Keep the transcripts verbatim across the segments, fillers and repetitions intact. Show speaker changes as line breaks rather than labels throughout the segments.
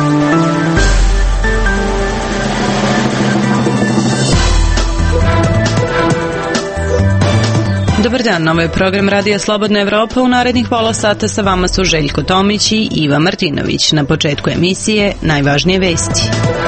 Dobar dan, ovo je program Radija Slobodna Evropa. U narednih pola sata sa vama su Željko Tomić i Iva Martinović. Na početku emisije najvažnije vesti.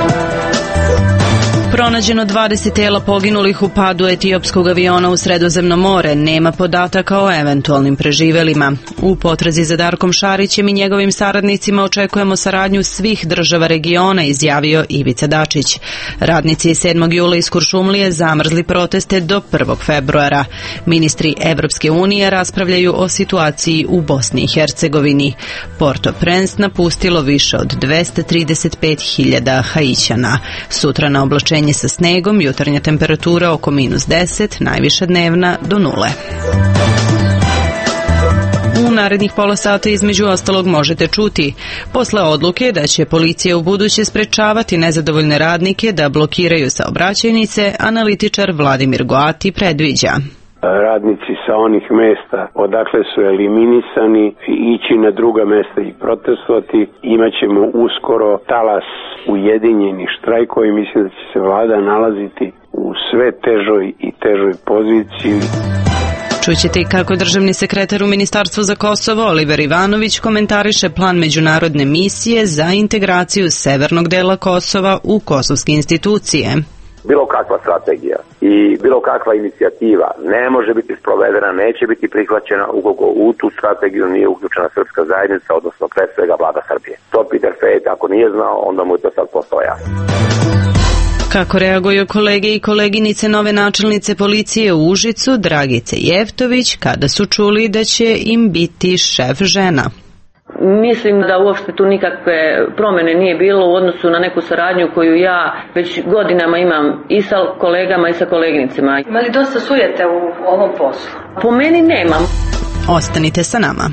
Pronađeno dvadeset tela poginulih u padu etiopskog aviona u Sredozemno more. Nema podataka o eventualnim preživelima. U potrazi za Darkom Šarićem i njegovim saradnicima očekujemo saradnju svih država regiona, izjavio Ivica Dačić. Radnici sedmog jula iz Kuršumlije zamrzli proteste do prvog februara. Ministri Evropske unije raspravljaju o situaciji u Bosni i Hercegovini. Port-au-Prince napustilo više od dvesta trideset pet hiljada Haićana. Sutra na oblačenje sa snegom, jutarnja temperatura oko minus deset, najviša dnevna do nule. U narednih pola sata između ostalog možete čuti: posle odluke da će policija u buduće sprečavati nezadovoljne radnike da blokiraju saobraćajnice, analitičar Vladimir Goati predviđa:
radnici sa onih mesta odakle su eliminisani ići na druga mesta i protestovati. Imaćemo uskoro talas ujedinjenih štrajkova i mislim da će se vlada nalaziti u sve težoj i težoj poziciji.
Čućete i kako državni sekretar u Ministarstvu za Kosovo Oliver Ivanović komentariše plan međunarodne misije za integraciju severnog dela Kosova u kosovske institucije.
Bilo kakva strategija i bilo kakva inicijativa ne može biti sprovedena, neće biti prihvaćena ukoliko u tu strategiju nije uključena srpska zajednica, odnosno pre svega vlada Srbije. To Peter Fejt ako nije znao, onda mu je to sad postalo jasno.
Kako reaguju kolege i koleginice nove načelnice policije u Užicu, Dragice Jeftović, kada su čuli da će im biti šef žena?
Mislim da uopšte tu nikakve promene nije bilo u odnosu na neku saradnju koju ja već godinama imam i sa kolegama i sa koleginicama.
Ima li dosta sujete u ovom poslu?
Po meni nemam.
Ostanite sa nama.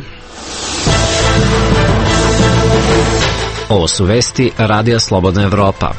Ovo su vesti Radija Slobodna Evropa.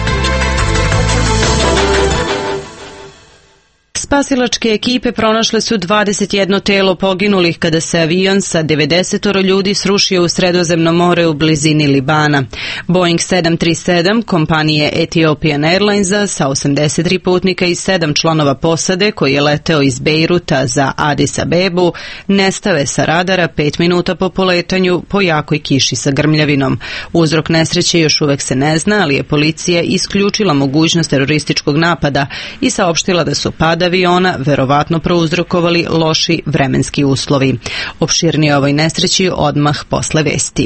Spasilačke ekipe pronašle su dvadeset jedno telo poginulih kada se avion sa devedeset ljudi srušio u Sredozemno more u blizini Libana. Boeing sedam tri sedam kompanije Ethiopian Airlinesa sa osamdeset tri putnika i sedam članova posade koji je leteo iz Bejruta za Adis Abebu nestave sa radara pet minuta po poletanju po jakoj kiši sa grmljavinom. Uzrok nesreće još uvek se ne zna, ali je policija isključila mogućnost terorističkog napada i saopštila da su pad aviona verovatno prouzrokovali loši vremenski uslovi. Opširnije o ovoj nesreći odmah posle vesti.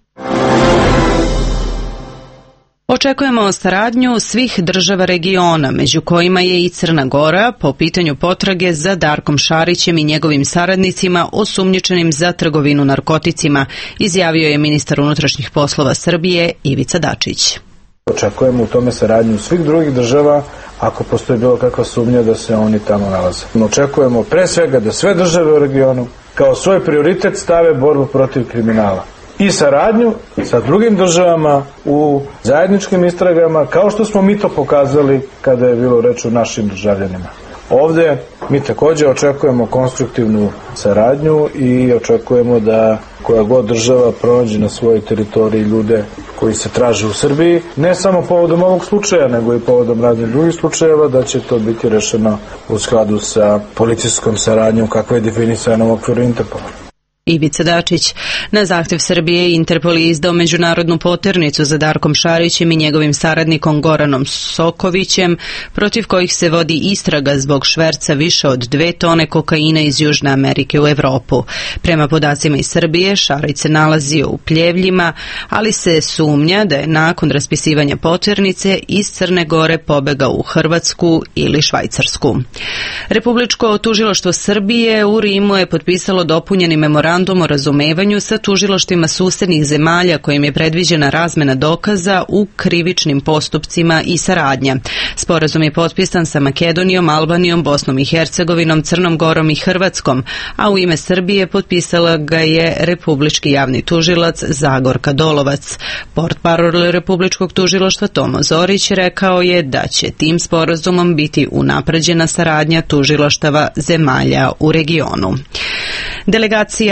Očekujemo saradnju svih država regiona, među kojima je i Crna Gora, po pitanju potrage za Darkom Šarićem i njegovim saradnicima osumnjičenim za trgovinu narkoticima, izjavio je ministar unutrašnjih poslova Srbije Ivica Dačić.
Očekujemo u tome saradnju svih drugih država ako postoji bilo kakva sumnja da se oni tamo nalaze. Očekujemo pre svega da sve države u regionu kao svoj prioritet stave borbu protiv kriminala i saradnju sa drugim državama u zajedničkim istragama, kao što smo mi to pokazali kada je bilo reč o našim državljanima. Ovde mi također očekujemo konstruktivnu saradnju i očekujemo da koja god država pronađe na svojoj teritoriji ljude koji se traže u Srbiji, ne samo povodom ovog slučaja, nego i povodom raznih drugih slučajeva, da će to biti rešeno u skladu sa policijskom saradnjom kakva je definisana u okviru Interpola.
Ivica Dačić. Na zahtev Srbije Interpol je izdao međunarodnu poternicu za Darkom Šarićem i njegovim saradnikom Goranom Sokovićem, protiv kojih se vodi istraga zbog šverca više od dve tone kokaina iz Južne Amerike u Evropu. Prema podacima iz Srbije, Šarić se nalazio u Pljevljima, ali se sumnja da je nakon raspisivanja poternice iz Crne Gore pobegao u Hrvatsku ili Švajcarsku. Republičko tužilaštvo Srbije u Rimu je potpisalo dopunjeni memorandum o razumevanju sa tužilaštvima susednih zemalja kojim je predviđena razmena dokaza u krivičnim postupcima i saradnja. Sporazum je potpisan sa Makedonijom, Albanijom, Bosnom i Hercegovinom, Crnom Gorom i Hrvatskom, a u ime Srbije potpisala ga je republički javni tužilac Zagorka Dolovac. Portparol Republičkog tužilaštva Tomo Zorić rekao je da će tim sporazumom biti unapređena saradnja tužilaštava zemalja u regionu. Delegacija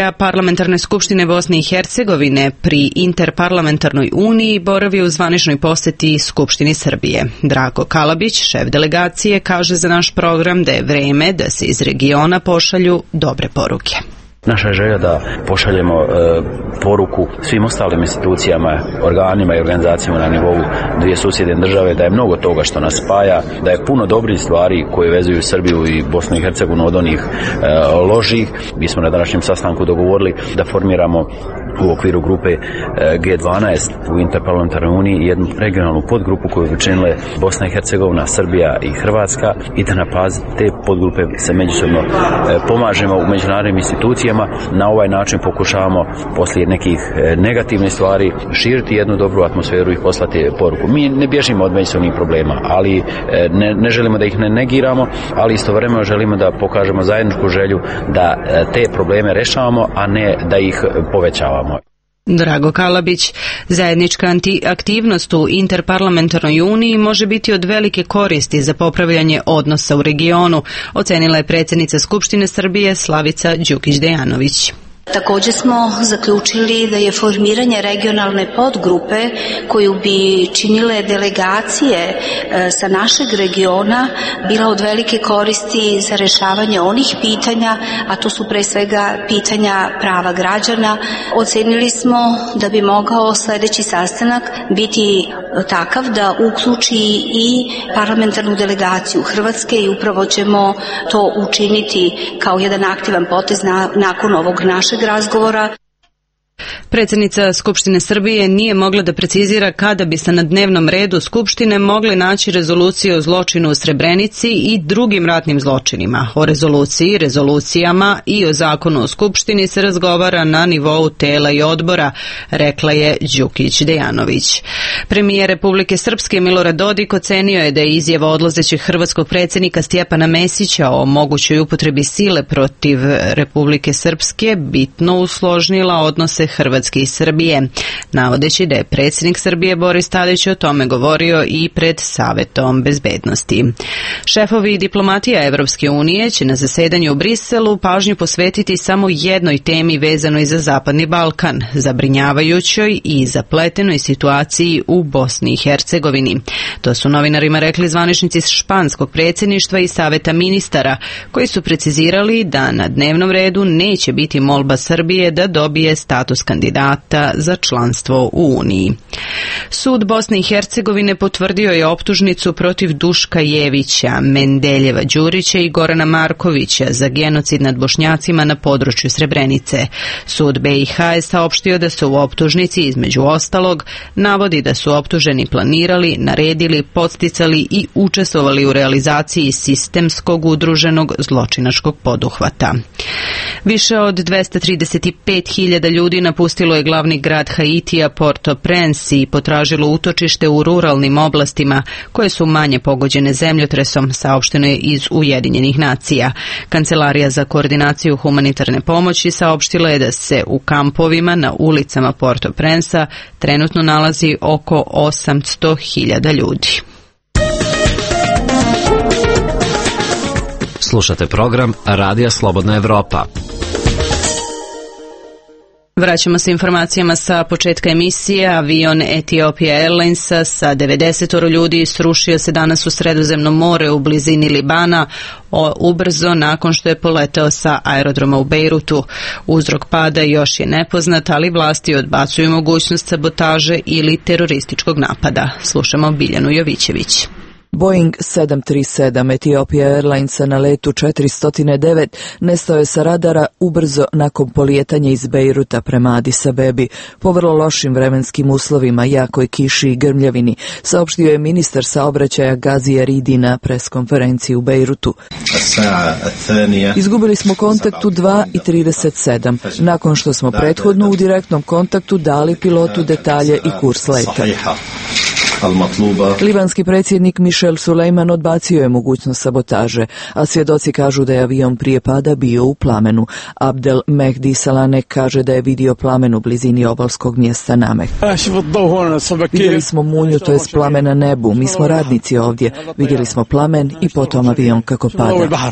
sekretara Parlamentarne skupštine Bosne i Hercegovine pri Interparlamentarnoj uniji boravi u zvaničnoj poseti Skupštini Srbije. Drago Kalabić, šef delegacije, kaže za naš program da je vreme da se iz regiona pošalju dobre poruke.
Naša je želja da pošaljemo e, poruku svim ostalim institucijama, organima i organizacijama na nivou dvije susjedne države da je mnogo toga što nas spaja, da je puno dobrih stvari koje vezuju Srbiju i Bosnu i Hercegovinu od onih e, ložih. Mi smo na današnjem sastanku dogovorili da formiramo u okviru grupe G dvanaest u Interparlamentarnoj uniji jednu regionalnu podgrupu koju bi činile Bosna i Hercegovina, Srbija i Hrvatska i da na bazi te podgrupe se međusobno pomažemo u međunarodnim institucijama. Na ovaj način pokušavamo poslije nekih negativnih stvari širiti jednu dobru atmosferu i poslati poruku. Mi ne bježimo od međusobnih problema, ali ne, ne želimo da ih ne negiramo, ali istovremeno želimo da pokažemo zajedničku želju da te probleme rešavamo, a ne da ih povećavamo.
Drago Kalabić, zajednička aktivnost u Interparlamentarnoj uniji može biti od velike koristi za popravljanje odnosa u regionu, ocenila je predsjednica Skupštine Srbije Slavica Đukić-Dejanović.
Također smo zaključili da je formiranje regionalne podgrupe koju bi činile delegacije sa našeg regiona bila od velike koristi za rješavanje onih pitanja, a to su pre svega pitanja prava građana. Ocenili smo da bi mogao sljedeći sastanak biti takav da uključi i parlamentarnu delegaciju Hrvatske i upravo ćemo to učiniti kao jedan aktivan potez na, nakon ovog našeg razgovora.
Predsjednica Skupštine Srbije nije mogla da precizira kada bi se na dnevnom redu Skupštine mogle naći rezolucije o zločinu u Srebrenici i drugim ratnim zločinima. O rezoluciji, rezolucijama i o zakonu o Skupštini se razgovara na nivou tela i odbora, rekla je Đukić-Dejanović. Premijer Republike Srpske Milorad Dodik ocenio je da je izjava odlazećeg hrvatskog predsjednika Stjepana Mesića o mogućoj upotrebi sile protiv Republike Srpske bitno usložnila odnose Hrvatske i Srbije, navodeći da je predsjednik Srbije Boris Tadić o tome govorio i pred Savetom bezbednosti. Šefovi diplomatija Evropske unije će na zasedanju u Briselu pažnju posvetiti samo jednoj temi vezanoj za Zapadni Balkan, zabrinjavajućoj i zapletenoj situaciji u Bosni i Hercegovini. To su novinarima rekli zvaničnici španskog predsjedništva i Saveta ministara, koji su precizirali da na dnevnom redu neće biti molba Srbije da dobije status kandidata za članstvo u Uniji. Sud Bosne i Hercegovine potvrdio je optužnicu protiv Duška Jevića, Mendeljeva Đurića i Gorana Markovića za genocid nad Bošnjacima na području Srebrenice. Sud B i H je saopštio da se u optužnici između ostalog navodi da su optuženi planirali, naredili, podsticali i učestvovali u realizaciji sistemskog udruženog zločinačkog poduhvata. Više od dvesta trideset pet hiljada ljudi napustilo je glavni grad Haitija Port-au-Prince i potražilo utočište u ruralnim oblastima koje su manje pogođene zemljotresom, saopšteno je iz Ujedinjenih nacija. Kancelarija za koordinaciju humanitarne pomoći saopštila je da se u kampovima na ulicama Port-au-Prince trenutno nalazi oko osamsto hiljada ljudi.
Slušate program Radija Slobodna Evropa.
Vraćamo se informacijama sa početka emisije. Avion Ethiopia Airlinesa sa devedeset ljudi srušio se danas u Sredozemno more u blizini Libana ubrzo nakon što je poleteo sa aerodroma u Bejrutu. Uzrok pada još je nepoznat, ali vlasti odbacuju mogućnost sabotaže ili terorističkog napada. Slušamo Biljanu Jovićević.
Boeing sedam tri sedam Ethiopia Airlinesa na letu četiristo devet nestao je sa radara ubrzo nakon polijetanja iz Bejruta prema Adis Abebi po vrlo lošim vremenskim uslovima, jakoj kiši i grmljavini, saopštio je ministar saobraćaja Gazi Aridi na preskonferenciji u Bejrutu. Izgubili smo kontakt u dva i trideset sedam, nakon što smo prethodno u direktnom kontaktu dali pilotu detalje i kurs leta. Libanski predsjednik Michel Sulejman odbacio je mogućnost sabotaže, a svjedoci kažu da je avion prije pada bio u plamenu. Abdel Mehdi Salanek kaže da je vidio plamen u blizini obalskog mjesta Namek. Vidjeli smo munju, to je plamen na nebu. Mi smo radnici ovdje. Vidjeli smo plamen i potom avion kako pada.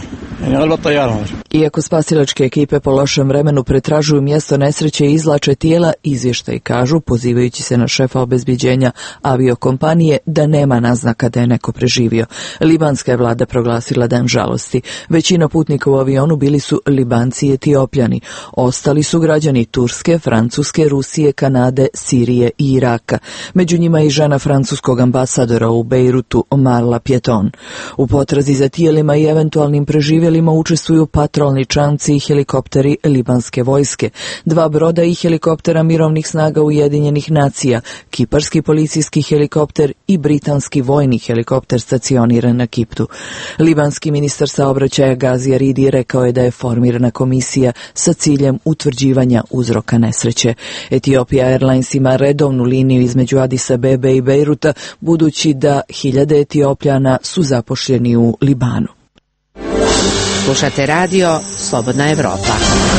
Iako spasilačke ekipe po lošem vremenu pretražuju mjesto nesreće i izvlače tijela, izvještaji kažu, pozivajući se na šefa obezbjeđenja aviokompanije, da nema naznaka da je neko preživio. Libanska je vlada proglasila dan žalosti. Većina putnika u avionu bili su Libanci i Etiopljani. Ostali su građani Turske, Francuske, Rusije, Kanade, Sirije i Iraka. Među njima i žena francuskog ambasadora u Bejrutu, Marla Pieton. U potrazi za tijelima i eventualnim preživjelima učestvuju patrolni čamci i helikopteri libanske vojske, dva broda i helikoptera mirovnih snaga Ujedinjenih nacija, kiparski policijski helikopter i britanski vojni helikopter stacioniran na Kiptu. Libanski ministar saobraćaja Gazi Aridi rekao je da je formirana komisija sa ciljem utvrđivanja uzroka nesreće. Ethiopia Airlines ima redovnu liniju između Addis Abebe i Bejruta, budući da hiljade Etiopljana su zapošljeni u Libanu.
Slušate radio Slobodna Evropa.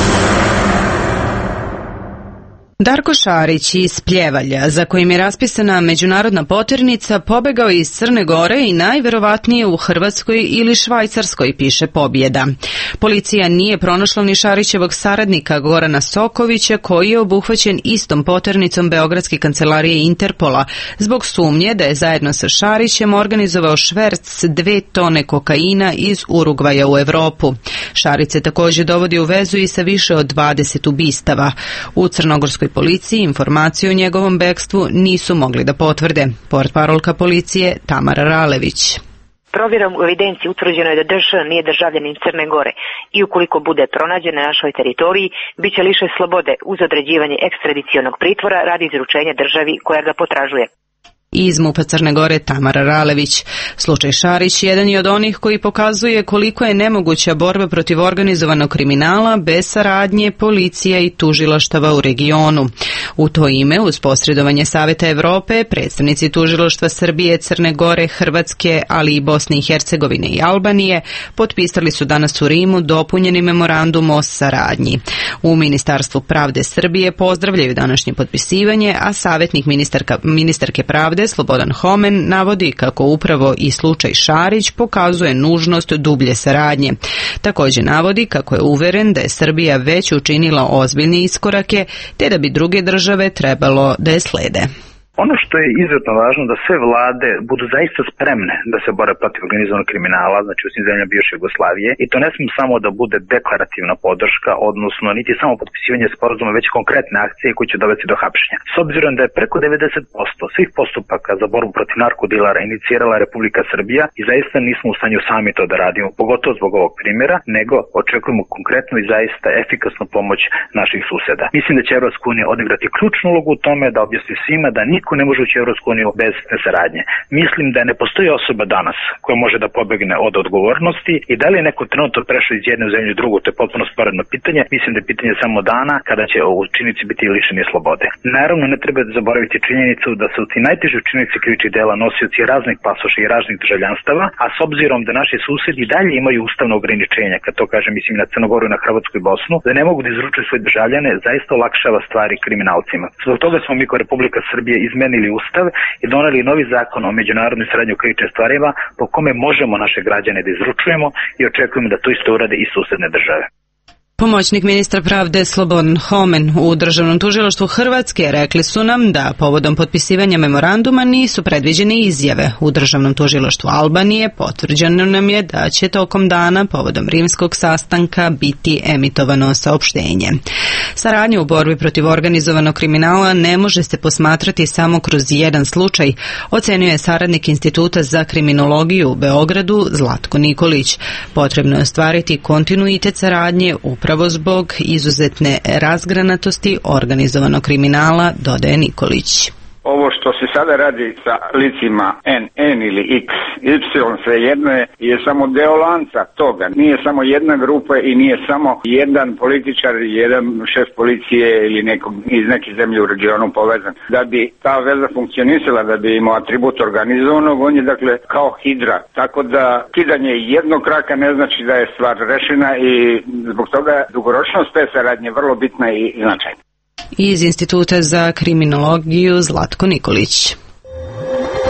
Darko Šarić iz Pljevalja, za kojim je raspisana međunarodna poternica, pobegao iz Crne Gore i najverovatnije u Hrvatskoj ili Švajcarskoj, piše Pobjeda. Policija nije pronašla ni Šarićevog saradnika Gorana Sokovića, koji je obuhvaćen istom poternicom Beogradske kancelarije Interpola, zbog sumnje da je zajedno sa Šarićem organizovao šverc dve tone kokaina iz Urugvaja u Evropu. Šarić se također dovodi u vezu i sa više od dvadeset ubistava. U crnogorskoj policiji informaciju o njegovom bekstvu nisu mogli da potvrde. Portparolka policije Tamara Ralević.
Provjerom u evidenciji utvrđeno je da D Š nije državljanin Crne Gore i ukoliko bude pronađen na našoj teritoriji, bit će lišen slobode uz određivanje ekstradicionog pritvora radi izručenja državi koja ga potražuje.
Iz MUP-a Crne Gore Tamara Ralević. Slučaj Šarić jedan je od onih koji pokazuje koliko je nemoguća borba protiv organizovanog kriminala bez saradnje policija i tužilaštava u regionu. U to ime, uz posredovanje Saveta Evrope, predstavnici tužilaštva Srbije, Crne Gore, Hrvatske, ali i Bosne i Hercegovine i Albanije potpisali su danas u Rimu dopunjeni memorandum o saradnji. U Ministarstvu pravde Srbije pozdravljaju današnje potpisivanje, a savjetnik ministarka, ministarke pravde Slobodan Homen navodi kako upravo i slučaj Šarić pokazuje nužnost dublje saradnje. Također navodi kako je uveren da je Srbija već učinila ozbiljne iskorake, te da bi druge države trebalo da je slede.
Ono što je izuzetno važno da sve vlade budu zaista spremne da se bore protiv organizovanog kriminala, znači u svim zemljama bivše Jugoslavije, i to ne smije samo da bude deklarativna podrška, odnosno niti samo potpisivanje sporazuma, već konkretne akcije koje će dovesti do hapšenja. S obzirom da je preko devedeset posto svih postupaka za borbu protiv narkodilara inicirala Republika Srbija i zaista nismo u stanju sami to da radimo, pogotovo zbog ovog primjera, nego očekujemo konkretnu i zaista efikasnu pomoć naših suseda. Mislim da će Evropska unija odigrati ključnu ulogu u tome da objasni svima da niko ne može ući u Evropsku uniju bez saradnje. Mislim da ne postoji osoba danas koja može da pobegne od odgovornosti i da li je neko trenutno prešao iz jedne zemlje u drugu, to je potpuno sporedno pitanje. Mislim da je pitanje samo dana kada će učinici biti lišeni slobode. Naravno, ne treba zaboraviti činjenicu da su ti najteži učinici krivičnih dela nosioci raznih pasoša i raznih državljanstava, a s obzirom da naši susjedi dalje imaju ustavno ograničenja, kad to kažem, mislim na Crnogoru i na Hrvatsku i Bosnu, da ne mogu da izručuju svoje državljane, zaista olakšava stvari kriminalcima. Zbog toga smo mi kao Republika Srbije izmenili ustav i doneli novi zakon o međunarodnoj saradnji u krivičnim stvarima po kome možemo naše građane da izručujemo i očekujemo da to isto urade i susedne države.
Pomoćnik ministra pravde Slobodan Homen u Državnom tužilaštvu Hrvatske rekli su nam da povodom potpisivanja memoranduma nisu predviđene izjave. U Državnom tužilaštvu Albanije potvrđeno nam je da će tokom dana povodom rimskog sastanka biti emitovano saopštenje. Saradnja u borbi protiv organizovanog kriminala ne može se posmatrati samo kroz jedan slučaj, ocenio je saradnik Instituta za kriminologiju u Beogradu Zlatko Nikolić. Potrebno je ostvariti kontinuitet saradnje upravo zbog izuzetne razgranatosti organizovanog kriminala, dodaje Nikolić.
Ovo što se sada radi sa licima N N ili X, Y, svejedno je, je samo deo lanca toga. Nije samo jedna grupa i nije samo jedan političar, jedan šef policije ili nekog iz neke zemlje u regionu povezan. Da bi ta veza funkcionisala, da bi imao atribut organizovanog, on je dakle kao hidra. Tako da kidanje jednog kraka ne znači da je stvar rešena i zbog toga dugoročnost te saradnje vrlo bitna i značajna.
Iz Instituta za kriminologiju Zlatko Nikolić.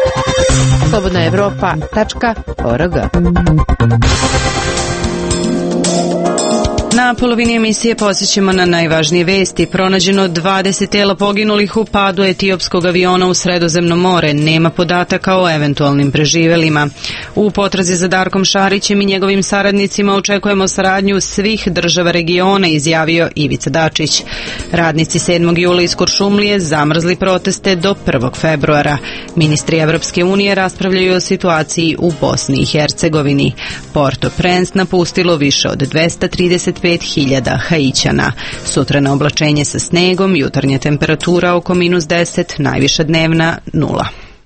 slobodna evropa tačka org
Na polovini emisije posjećamo na najvažnije vesti. Pronađeno dvadeset tela poginulih u padu etiopskog aviona u Sredozemno more. Nema podataka o eventualnim preživelima. U potrazi za Darkom Šarićem i njegovim saradnicima očekujemo saradnju svih država regiona, izjavio Ivica Dačić. Radnici sedmog jula iz Kuršumlije zamrzli proteste do prvog februara. Ministri Evropske unije raspravljaju o situaciji u Bosni i Hercegovini. Port-au-Prince napustilo više od dvesta trideset pet hiljada Haićana. Sutra na oblačenje sa snegom, jutarnja temperatura oko minus deset, najviša dnevna nula.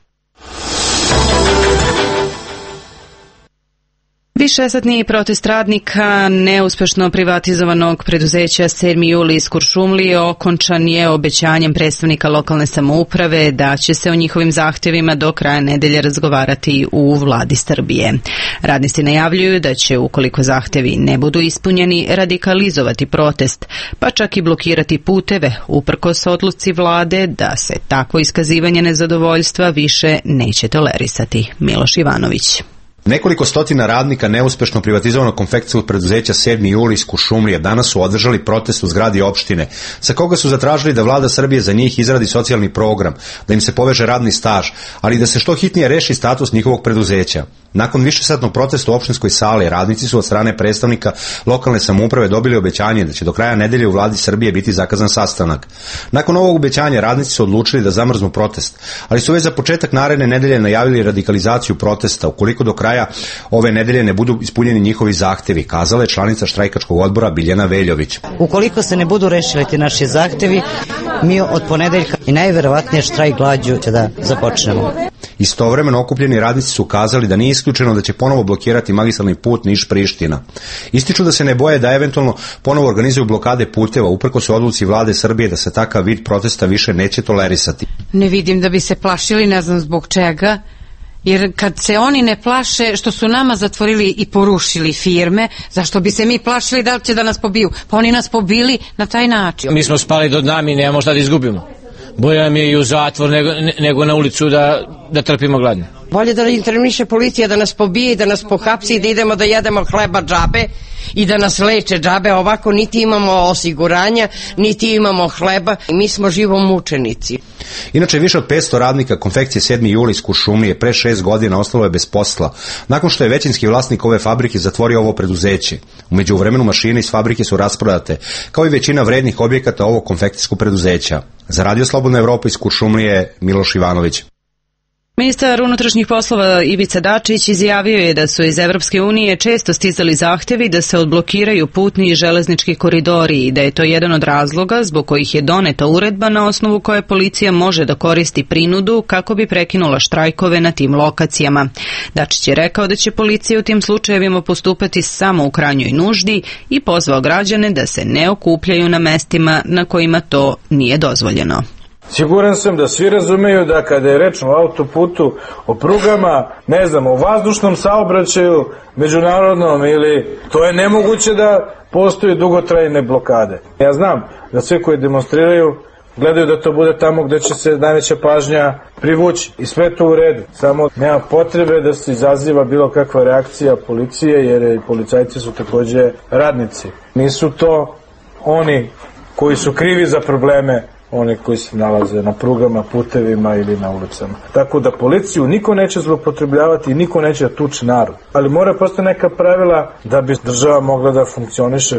Višesatni protest radnika neuspešno privatizovanog preduzeća sedmi juli iz Kuršumlije okončan je obećanjem predstavnika lokalne samouprave da će se o njihovim zahtjevima do kraja nedelje razgovarati u vladi Srbije. Radnici najavljuju da će, ukoliko zahtjevi ne budu ispunjeni, radikalizovati protest, pa čak i blokirati puteve, uprkos odluci vlade da se takvo iskazivanje nezadovoljstva više neće tolerisati. Miloš Ivanović.
Nekoliko stotina radnika neuspešno privatizovanog konfekcijskog preduzeća sedmi juli iz Kuršumlije danas su održali protest u zgradi opštine, sa koga su zatražili da vlada Srbije za njih izradi socijalni program, da im se poveže radni staž, ali da se što hitnije reši status njihovog preduzeća. Nakon višesatnog protesta u opštinskoj sali, radnici su od strane predstavnika lokalne samouprave dobili obećanje da će do kraja nedelje u vladi Srbije biti zakazan sastanak. Nakon ovog obećanja radnici su odlučili da zamrznu protest, ali su već za početak naredne nedelje najavili radikalizaciju protesta ukoliko do kraja ove nedelje ne budu ispunjeni njihovi zahtevi, kazala je članica štrajkačkog odbora Biljana Veljović.
Ukoliko se ne budu rešili ti naši zahtevi, mi od ponedeljka i najverovatnije štrajk glađu će da započnemo.
Istovremeno okupljeni radnici su kazali da nije isključeno da će ponovo blokirati magistralni put Niš-Priština. Ističu da se ne boje da eventualno ponovo organizuju blokade puteva, uprkos odluci vlade Srbije da se takav vid protesta više neće tolerisati.
Ne vidim da bi se plašili, ne znam zbog čega. Jer kad se oni ne plaše što su nama zatvorili i porušili firme, zašto bi se mi plašili da li će da nas pobiju? Pa oni nas pobili na taj način.
Mi smo spali do dna, mi nemamo šta da izgubimo. Bolje nam je i u zatvor nego, nego na ulicu da, da trpimo gladne.
Bolje da interveniše policija, da nas pobije i da nas pohapsi i da idemo da jedemo hleba džabe i da nas leče džabe. Ovako niti imamo osiguranja, niti imamo hleba i mi smo živo mučenici.
Inače, više od petsto radnika konfekcije sedmi juli iz Kuršumlije pre šest godina ostalo je bez posla, nakon što je većinski vlasnik ove fabrike zatvorio ovo preduzeće. U međuvremenu mašine iz fabrike su rasprodate, kao i većina vrednih objekata ovog konfekcijskog preduzeća. Za Radio Slobodna Evropa iz Kuršumlije, Miloš Ivanović.
Ministar unutrašnjih poslova Ivica Dačić izjavio je da su iz Evropske unije često stizali zahtjevi da se odblokiraju putni i železnički koridori i da je to jedan od razloga zbog kojih je doneta uredba na osnovu koje policija može da koristi prinudu kako bi prekinula štrajkove na tim lokacijama. Dačić je rekao da će policija u tim slučajevima postupati samo u krajnjoj nuždi i pozvao građane da se ne okupljaju na mestima na kojima to nije dozvoljeno.
Siguran sam da svi razumeju da kada je reč o autoputu, o prugama, ne znam, o vazdušnom saobraćaju, međunarodnom ili to je nemoguće da postoji dugotrajne blokade. Ja znam da sve koji demonstriraju gledaju da to bude tamo gde će se najveća pažnja privući i sve to u redu. Samo nema potrebe da se izaziva bilo kakva reakcija policije jer policajci su takođe radnici. Nisu to oni koji su krivi za probleme oni koji se nalaze na prugama, putevima ili na ulicama. Tako da policiju niko neće zloupotrebljavati i niko neće tući narod. Ali mora postoje neka pravila da bi država mogla da funkcioniše.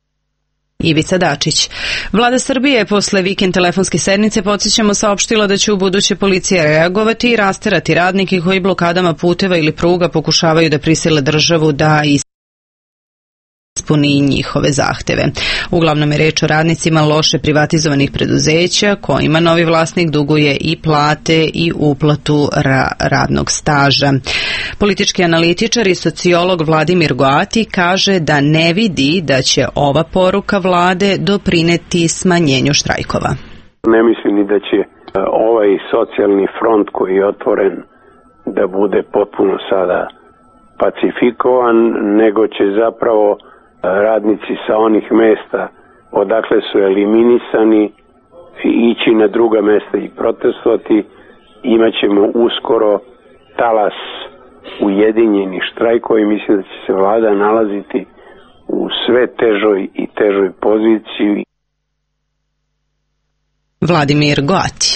Ivica Dačić. Vlada Srbije posle vikend telefonske sednice, podsjećamo, saopštila da će u buduće policija reagovati i rasterati radnike koji blokadama puteva ili pruga pokušavaju da prisile državu da ispuni njihove zahteve. Uglavnom je reč o radnicima loše privatizovanih preduzeća kojima novi vlasnik duguje i plate i uplatu ra radnog staža. Politički analitičar i sociolog Vladimir Goati kaže da ne vidi da će ova poruka vlade doprineti smanjenju štrajkova.
Ne mislim ni da će ovaj socijalni front koji je otvoren da bude potpuno sada pacifikovan, nego će zapravo radnici sa onih mesta odakle su eliminisani ići na druga mesta i protestovati. Imaćemo uskoro talas ujedinjenih štrajkova i mislim da će se vlada nalaziti u sve težoj i težoj poziciji.
Vladimir Goati.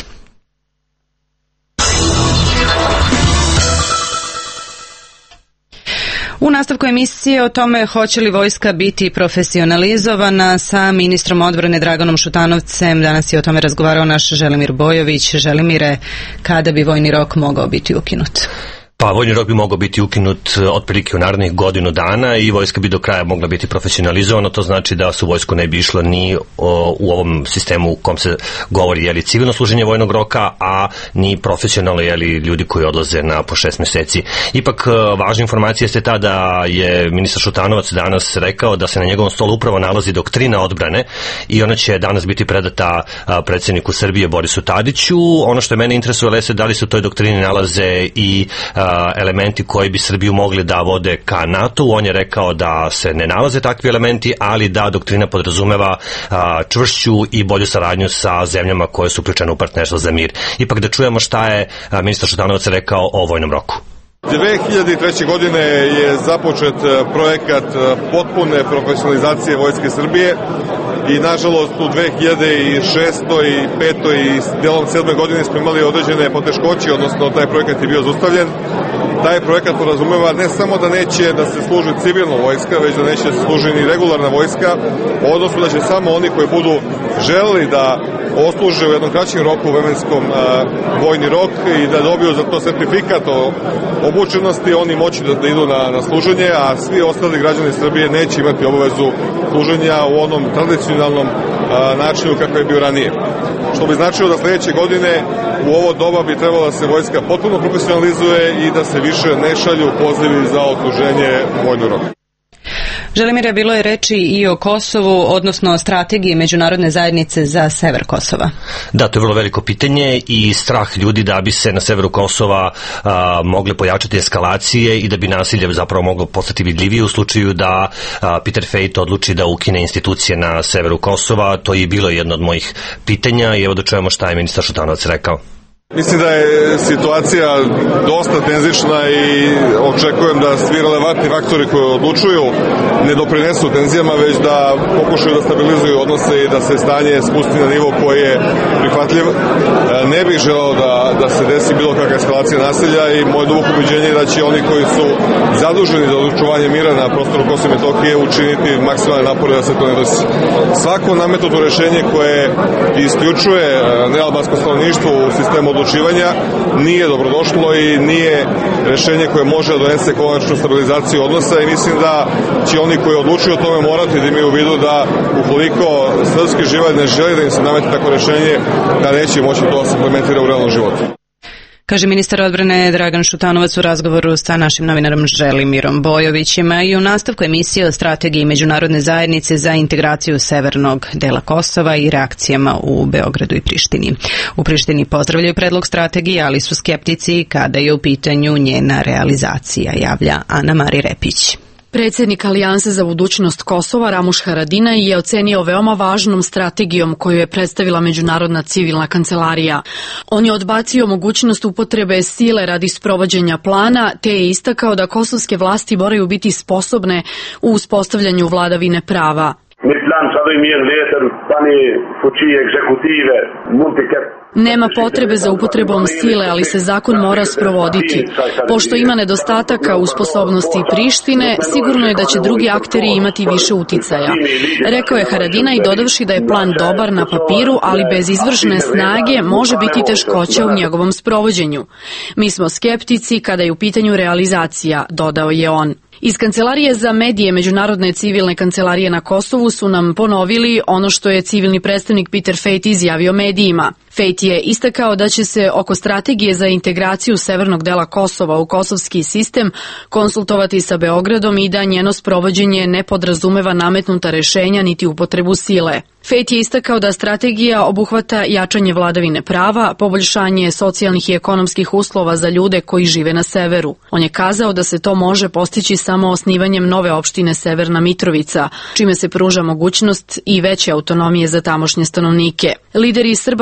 U nastavku emisije o tome hoće li vojska biti profesionalizovana sa ministrom odbrane Draganom Šutanovcem. Danas je o tome razgovarao naš Želimir Bojović. Želimire, kada bi vojni rok mogao biti ukinut?
Pa vojni rok bi mogao biti ukinut otprilike u narednih godinu dana i vojska bi do kraja mogla biti profesionalizovana. To znači da su vojsku ne bi išlo ni o, u ovom sistemu u kom se govori jeli, civilno služenje vojnog roka, a ni profesionalno jeli, ljudi koji odlaze na po šest meseci. Ipak važna informacija je ta da je ministar Šutanovac danas rekao da se na njegovom stolu upravo nalazi doktrina odbrane i ona će danas biti predata predsjedniku Srbije Borisu Tadiću. Ono što je mene interesuje je da li se u toj doktrini nalaze i elementi koji bi Srbiju mogli da vode ka NATO-u. On je rekao da se ne nalaze takvi elementi, ali da doktrina podrazumeva a, čvršću i bolju saradnju sa zemljama koje su uključene u partnerstvo za mir. Ipak da čujemo šta je a, ministar Šutanovac rekao o vojnom roku.
dve hiljade treće. godine je započet projekat potpune profesionalizacije Vojske Srbije i nažalost u dve hiljade šestoj. i petoj. i delom sedme godine smo imali određene poteškoće, odnosno taj projekat je bio zaustavljen. Taj projekat podrazumeva ne samo da neće da se služi civilna vojska, već da neće da se služi ni regularna vojska, odnosno da će samo oni koji budu želeli da osluže u jednom kraćem roku vremenskom a, vojni rok i da dobiju za to sertifikat o obučenosti, oni moći da, da idu na, na služenje, a svi ostali građani Srbije neće imati obavezu služenja u onom tradicionalnom a, načinu kako je bio ranije. Što bi značilo da sledeće godine u ovo doba bi trebalo da se vojska potpuno profesionalizuje i da se više ne šalju pozivi za odsluženje vojnog roka.
Želimire, bilo je reči i o Kosovu, odnosno o strategiji međunarodne zajednice za sever Kosova.
Da, to je vrlo veliko pitanje i strah ljudi da bi se na severu Kosova a, mogle pojačati eskalacije i da bi nasilje zapravo moglo postati vidljivije u slučaju da a, Peter Fejt odluči da ukine institucije na severu Kosova. To je bilo jedno od mojih pitanja i evo da čujemo šta je ministar Šutanovac rekao.
Mislim da je situacija dosta tenzična i očekujem da svi relevantni faktori koji odlučuju ne doprinesu tenzijama, već da pokušaju da stabilizuju odnose i da se stanje spusti na nivo koji je prihvatljiv. Ne bih želeo da, da se desi bilo kakva eskalacija nasilja i moje duboko ubeđenje je da će oni koji su zaduženi za odlučovanje mira na prostoru Kosova i Metohije učiniti maksimalne napore da se to ne desi. Svako nametnuto rešenje koje isključuje nealbansko stanovništvo u sistemu odlučivanja nije dobrodošlo i nije rešenje koje može da donese konačnu stabilizaciju odnosa i mislim da će oni koji odlučuju o tome morati da imaju u vidu da ukoliko srpski život ne želi da im se nameti tako rešenje, da neće moći to da se implementira u realnom životu.
Kaže ministar odbrane Dragan Šutanovac u razgovoru sa našim novinarom Želimirom Bojovićem. I u nastavku emisije o strategiji međunarodne zajednice za integraciju severnog dela Kosova i reakcijama u Beogradu i Prištini. U Prištini pozdravljaju predlog strategije, ali su skeptici kada je u pitanju njena realizacija, javlja Ana Mari Repić.
Predsjednik Alijanse za budućnost Kosova Ramuš Haradinaj je ocenio veoma važnom strategijom koju je predstavila Međunarodna civilna kancelarija. On je odbacio mogućnost upotrebe sile radi sprovođenja plana, te je istakao da kosovske vlasti moraju biti sposobne u uspostavljanju vladavine prava. Nema potrebe za upotrebom sile, ali se zakon mora sprovoditi. Pošto ima nedostataka u sposobnosti Prištine, sigurno je da će drugi akteri imati više uticaja. Rekao je Haradinaj, dodavši da je plan dobar na papiru, ali bez izvršne snage može biti teškoća u njegovom sprovođenju. Mi smo skeptici kada je u pitanju realizacija, dodao je on. Iz Kancelarije za medije Međunarodne civilne kancelarije na Kosovu su nam ponovili ono što je civilni predstavnik Peter Fejt izjavio medijima. Fejt je istakao da će se oko strategije za integraciju severnog dela Kosova u kosovski sistem konsultovati sa Beogradom i da njeno sprovođenje ne podrazumeva nametnuta rešenja niti upotrebu sile. Fejt je istakao da strategija obuhvata jačanje vladavine prava, poboljšanje socijalnih i ekonomskih uslova za ljude koji žive na severu. On je kazao da se to može postići samo osnivanjem nove opštine Severna Mitrovica, čime se pruža mogućnost i veće autonomije za tamošnje stanovnike. Lideri Srba sa severa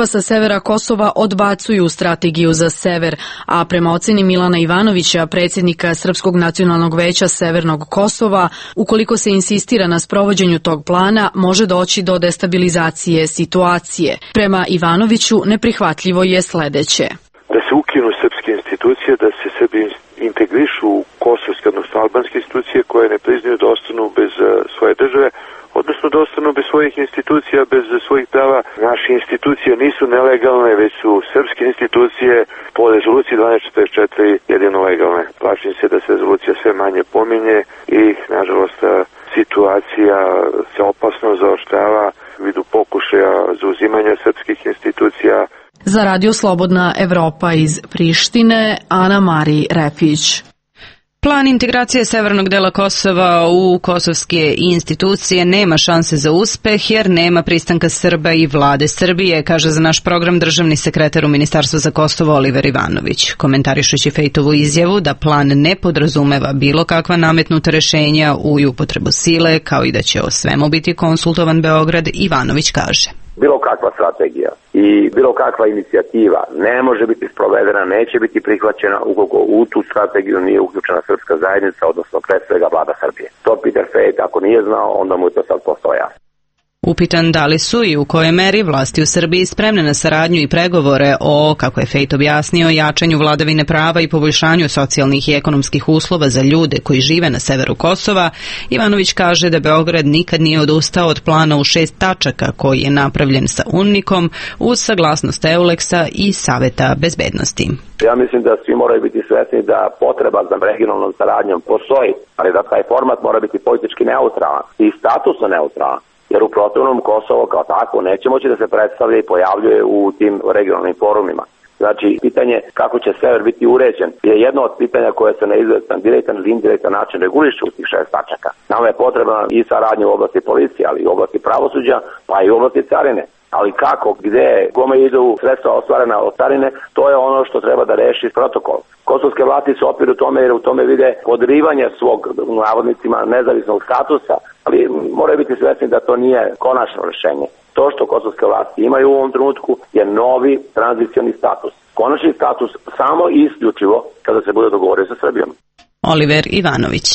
severa Kosova odbacuju strategiju za sever, a prema oceni Milana Ivanovića, predsjednika Srpskog nacionalnog veća Severnog Kosova, ukoliko se insistira na sprovođenju tog plana, može doći do destabilizacije situacije. Prema Ivanoviću, neprihvatljivo je sledeće.
Da se ukinu srpske institucije, da se Srbi integrišu u kosovske, odnosno albanske institucije koje ne priznaju da ostanu bez svoje države, odnosno da ostanu bez svojih institucija, bez svojih prava. Naše institucije nisu nelegalne, već su srpske institucije po rezoluciji dvanaest četrdeset četiri jedino legalne. Plašim se da se rezolucija sve manje pominje i, nažalost, situacija se opasno zaoštrava u vidu pokušaja zauzimanja srpskih institucija.
Za Radio Slobodna Evropa iz Prištine, Ana Mari Repić.
Plan integracije severnog dela Kosova u kosovske institucije nema šanse za uspeh jer nema pristanka Srba i vlade Srbije, kaže za naš program državni sekretar u Ministarstvu za Kosovo Oliver Ivanović, komentarišući Fejtovu izjavu da plan ne podrazumeva bilo kakva nametnuta rešenja u upotrebu sile, kao i da će o svemu biti konsultovan Beograd. Ivanović kaže:
bilo kakva strategija i bilo kakva inicijativa ne može biti sprovedena, neće biti prihvaćena ukoliko u tu strategiju nije uključena srpska zajednica, odnosno pre svega vlada Srbije. To Peter Fejt ako nije znao, onda mu je to sad postao jasno.
Upitan da li su i u kojoj meri vlasti u Srbiji spremne na saradnju i pregovore o, kako je Fejt objasnio, jačanju vladavine prava i poboljšanju socijalnih i ekonomskih uslova za ljude koji žive na severu Kosova, Ivanović kaže da Beograd nikad nije odustao od plana u šest tačaka koji je napravljen sa UNMIK-om uz saglasnost Euleksa i Saveta bezbednosti.
Ja mislim da svi moraju biti svesni da potreba za regionalnom saradnjom postoji, ali da taj format mora biti politički neutralan i statusno neutralan. Jer u protivnom Kosovo kao tako neće moći da se predstavlja i pojavljuje u tim regionalnim forumima. Znači, pitanje kako će sever biti uređen je jedno od pitanja koje se na izvestan direktan ili indirektan način regulišu u tih šest tačaka. Nama je potrebna i saradnja u oblasti policije, ali i u oblasti pravosuđa, pa i u oblasti carine. Ali kako, gde, kome idu sredstva ostvarena od carine, to je ono što treba da reši protokol. Kosovske vlasti su opet u tome jer u tome vide podrivanje svog, u navodnicima, nezavisnog statusa, ali moraju biti svesni da to nije konačno rešenje. To što kosovske vlasti imaju u ovom trenutku je novi tranzicioni status. Konačni status samo i isključivo kada se bude dogovorio sa Srbijom.
Oliver Ivanović.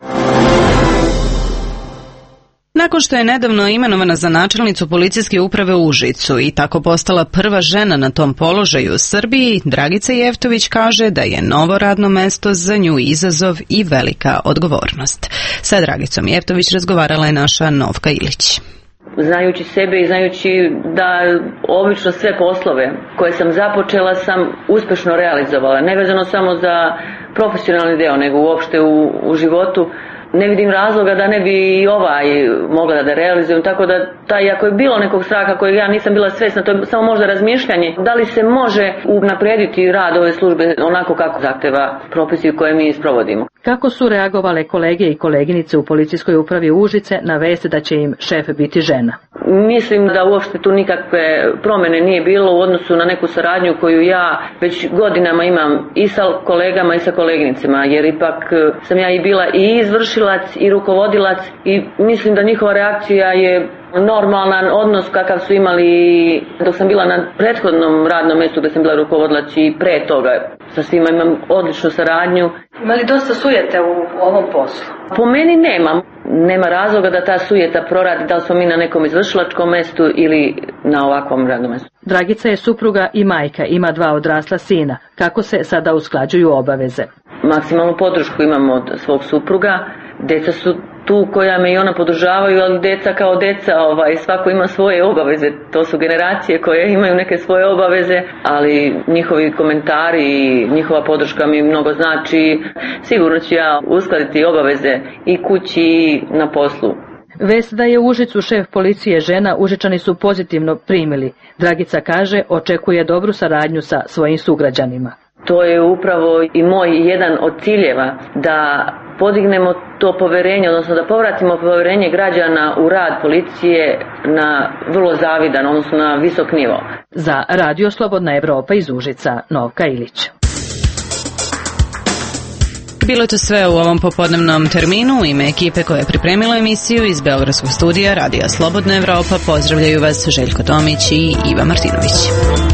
Nakon što je nedavno imenovana za načelnicu policijske uprave u Užicu i tako postala prva žena na tom položaju u Srbiji, Dragica Jeftović kaže da je novo radno mesto za nju izazov i velika odgovornost. Sa Dragicom Jeftović razgovarala je naša Novka Ilić.
Znajući sebe i znajući da obično sve poslove koje sam započela sam uspešno realizovala, nevezano samo za profesionalni deo, nego uopšte u, u životu, ne vidim razloga da ne bi i ovaj mogla da realizujem, tako da taj, ako je bilo nekog straha kojeg ja nisam bila svesna, to je samo možda razmišljanje, da li se može unaprediti rad ove službe onako kako zahteva propisi koje mi sprovodimo.
Kako su reagovale kolege i koleginice u policijskoj upravi Užice na vest da će im šef biti žena?
Mislim da uopšte tu nikakve promene nije bilo u odnosu na neku saradnju koju ja već godinama imam i sa kolegama i sa koleginicama, jer ipak sam ja i bila i izvršilac i rukovodilac i mislim da njihova reakcija je normalan odnos kakav su imali dok sam bila na prethodnom radnom mjestu gdje sam bila rukovodilac i pre toga. Sa svima imam odličnu saradnju.
Ima li dosta sujete u ovom poslu?
Po meni nema. Nema razloga da ta sujeta proradi da li smo mi na nekom izvršilačkom mestu ili na ovakvom radnom mestu.
Dragica je supruga i majka, ima dva odrasla sina. Kako se sada usklađuju obaveze?
Maksimalnu podršku imam od svog supruga. Deca su tu koja me i ona podržavaju, ali deca kao deca, ovaj, svako ima svoje obaveze. To su generacije koje imaju neke svoje obaveze, ali njihovi komentari i njihova podrška mi mnogo znači. Sigurno ću ja uskladiti obaveze i kući i na poslu.
Vest da je u Užicu šef policije žena, Užičani su pozitivno primili. Dragica kaže, očekuje dobru saradnju sa svojim sugrađanima.
To je upravo i moj jedan od ciljeva, da podignemo to poverenje, odnosno da povratimo poverenje građana u rad policije na vrlo zavidan, odnosno na visok nivo.
Za Radio Slobodna Evropa iz Užica, Novka Ilić.
Bilo je to sve u ovom popodnevnom terminu. U ime ekipe koja je pripremila emisiju iz Beogradskog studija Radija Slobodna Evropa pozdravljaju vas Željko Tomić i Iva Martinović.